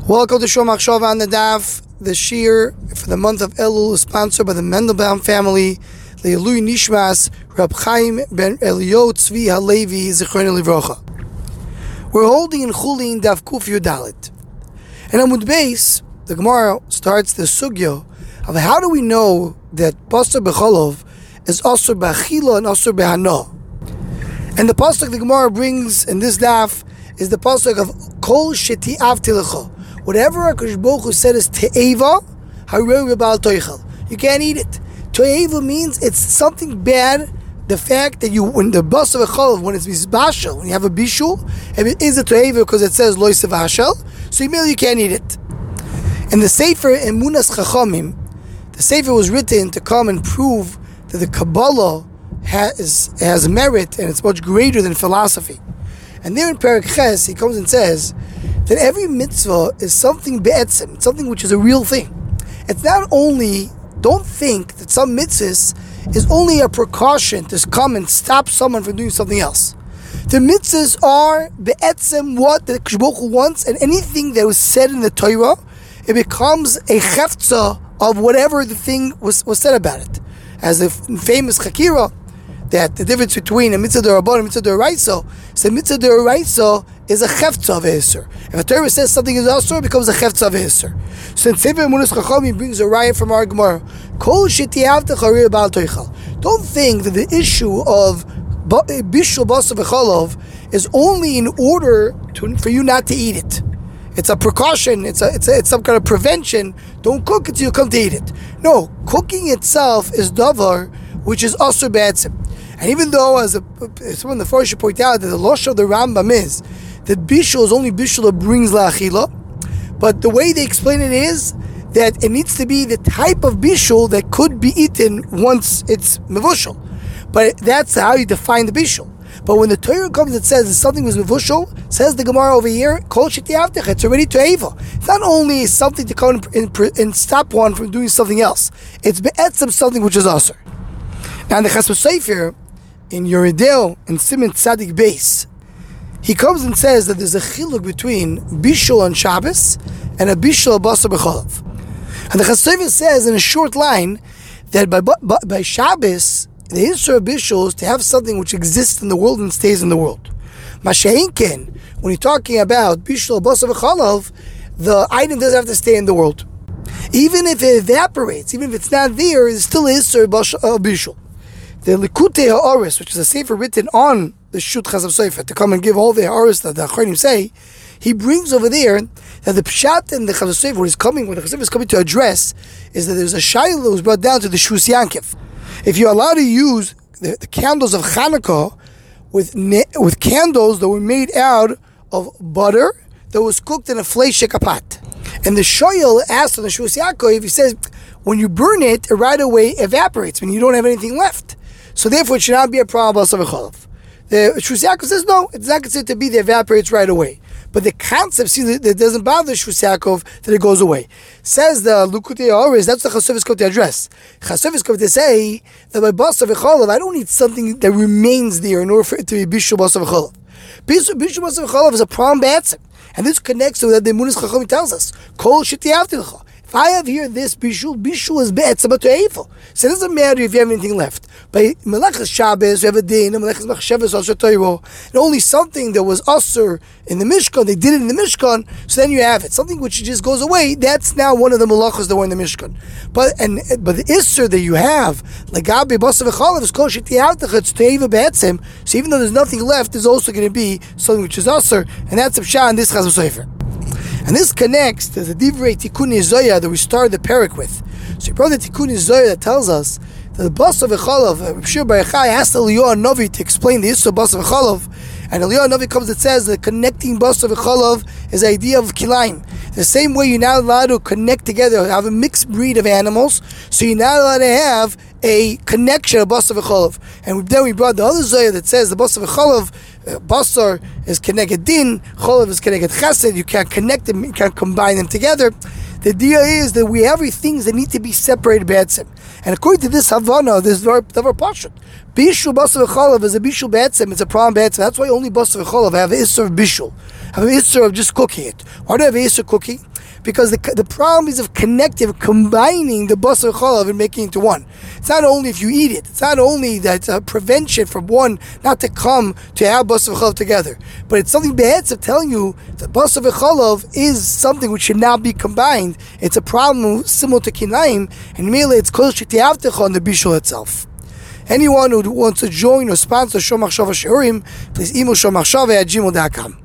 Welcome to Shor Machshava on the Daf. The Shir for the month of Elul is sponsored by the Mendelbaum family. Le'ilui Nishmas Rab Chaim ben Elio Tzvi Halevi Zichron Livrocha. We're holding in Chulin Daf Kuf Yudalit. And Amud Beis, the Gemara starts the sugya of how do we know that Basar B'Cholov is Asur B'Achila and Asur B'Hana. And the pasuk the Gemara brings in this daf is the pasuk of Kol Sheti Avtilecha. Whatever HaKadosh Baruch Hu said is Te'eva, Harei Rebal Toichel. You can't eat it. Te'eva means it's something bad. The fact that when the Basar B'Cholov, when it's Mizbashel, when you have a Bishul, it is a Te'eva because it says Lo Yisef Hashel, so immediately you can't eat it. And the Sefer Emunas Chachamim, the Sefer was written to come and prove that the Kabbalah has merit and it's much greater than philosophy. And there in Perek Ches, he comes and says that every mitzvah is something be'etzem, something which is a real thing. It's not only, don't think that some mitzvahs is only a precaution to come and stop someone from doing something else. The mitzvahs are be'etzem what the Kadosh Baruch Hu wants, and anything that was said in the Torah, it becomes a chefza of whatever the thing was said about it. As the famous Chakira, that the difference between a mitzvah d'Rabban and a mitzvah d'Oraisa, so mitzvah d'Oraisa is a cheftza of a Isser. If a Torah says something is Asur, it becomes a cheftza of a Isser. So in Sefer Emunas Chachamim brings a raya from our Gemara. Kol shetiavtecha harei bal toichel. Don't think that the issue of bishul basar v'cholov is only in order for you not to eat it. It's a precaution. It's some kind of prevention. Don't cook it till you come to eat it. No, cooking itself is davar which is asur b'etzem. And even though, as someone in the first should point out, that the losh of the Rambam is that bishul is only bishul that brings la'achila, but the way they explain it is that it needs to be the type of bishul that could be eaten once it's mevushal. But that's how you define the bishul. But when the Torah comes and says that something was mevushal, says the Gemara over here, kol shetiavtecha, it's already to'eva. It's not only something to come and stop one from doing something else. It's be'etzem something which is asur. Now in the Chas V'Sefer, in Yoredeo and Siman Tzadik Beis, he comes and says that there's a chiluk between bishul on Shabbos and a bishul basar b'cholov. And the Chas V'Sefer says in a short line that by Shabbos, the Yisur of bishul is to have something which exists in the world and stays in the world. Masha'inken, when you're talking about bishul basar b'cholov, the item doesn't have to stay in the world. Even if it evaporates, even if it's not there, it's still a Yisur of bishul. The Likutei Ha'aris, which is a sefer written on the Shut Chazav Sefer, to come and give all the Ha'aris that the Achronim say, he brings over there that the Pshat and the Chazav Sefer, what the Chazav Sefer is coming to address, is that there's a Shaila that was brought down to the Shus Yankiv. If you're allowed to use the candles of Chanukah with candles that were made out of butter that was cooked in a fleishik pot. And the Shoyal asked on the Shus Yaakov, he says, when you burn it, it right away evaporates, when you don't have anything left. So therefore, it should not be a problem of Basar B'Cholov. The Shus Yaakov says, no, it's not considered to be that it evaporates right away. But the concept, see, that doesn't bother Shus Yaakov that it goes away. Says the Likutei Ha'aris, that's the Chas V'Sefer is going to address. Chas V'Sefer is going to say that by Basar B'Cholov, I don't need something that remains there in order for it to be Bishul Basar B'Cholov. Bishul Basar B'Cholov is a problem b'etzem. And this connects to what the Emunas Chachamim tells us. Kol shetiavtecha. If I have here this bishul is be'etzem to'eva. So it doesn't matter if you have anything left. By Melechas Shabbos, you have a din, Melechas Machshavos, Asur Torah, and only something that was Asur in the Mishkan, they did it in the Mishkan, so then you have it. Something which just goes away, that's now one of the Melachos that were in the Mishkan. But the Isser that you have, Lagabi Basar V'Cholov, is Kol Shetiavtecha, it's to'eva be'etzem, so even though there's nothing left, there's also going to be something which is Asur, and that's a Pshat in this Chas V'Sefer. And this connects to the Divrei Tikkun Zoya that we started the parak with. So you brought the Tikkun Zoya that tells us that the Basar V'Cholov, Reb Shir Bar Yochai asked Eliyahu Novi to explain the issue of Basar V'Cholov, and Eliyahu Novi comes and says that connecting Basar V'Cholov is the idea of Kilayim. The same way you're not allowed to connect together, have a mixed breed of animals, so you're not allowed to have a connection of Basar V'Cholov. And then we brought the other Zoya that says the Basar V'Cholov, Basar is connected din, Cholov is connected chesed, you can't connect them, you can't combine them together. The idea is that we have things that need to be separated be'etzem. And according to this Havana, this davar pashut. Bishul basar v'chalav is a bishul be'etzem, it's a problem be'etzem. That's why only basar v'chalav have an issur of bishul. Have an issur of just cooking it. Why do I have an issur cooking? because the problem is of combining the basar chalav and making it into one. It's not only if you eat it, it's not only that prevention from one not to come to have basar chalav together, but it's something bad of telling you that basar chalav is something which should not be combined. It's a problem similar to kinaim, and merely it's kol shetiavtecha on the bishul itself. Anyone who wants to join or sponsor Shomachshava Shiurim, please email shomachshava@gmail.com.